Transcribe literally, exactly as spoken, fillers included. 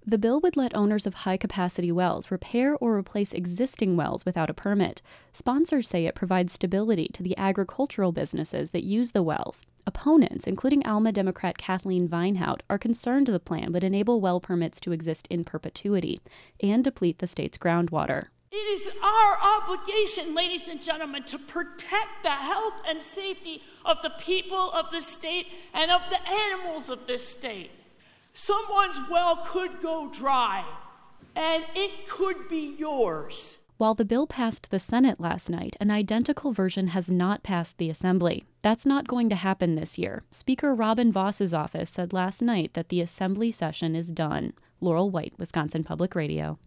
The bill would let owners of high-capacity wells repair or replace existing wells without a permit. Sponsors say it provides stability to the agricultural businesses that use the wells. Opponents, including Alma Democrat Kathleen Vinehout, are concerned the plan would enable well permits to exist in perpetuity and deplete the state's groundwater. It is our obligation, ladies and gentlemen, to protect the health and safety of the people of the state and of the animals of this state. Someone's well could go dry, and it could be yours. While the bill passed the Senate last night, an identical version has not passed the Assembly. That's not going to happen this year. Speaker Robin Voss's office said last night that the Assembly session is done. Laurel White, Wisconsin Public Radio.